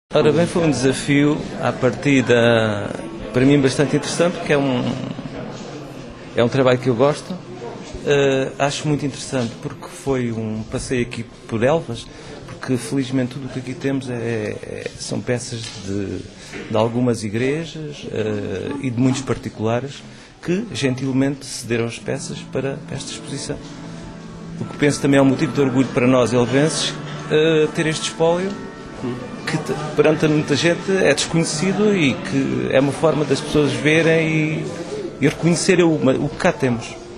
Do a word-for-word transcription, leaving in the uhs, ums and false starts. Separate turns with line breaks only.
Ora bem, foi um desafio à partida, para mim, bastante interessante, porque é um, é um trabalho que eu gosto. Uh, acho muito interessante porque foi um passeio aqui por Elvas, porque felizmente tudo o que aqui temos é, é, são peças de, de algumas igrejas uh, e de muitos particulares que gentilmente cederam as peças para esta exposição. O que penso também é um motivo de orgulho para nós elvenses uh, ter este espólio, que perante muita gente é desconhecido e que é uma forma das pessoas verem e, e reconhecerem o, o que cá temos.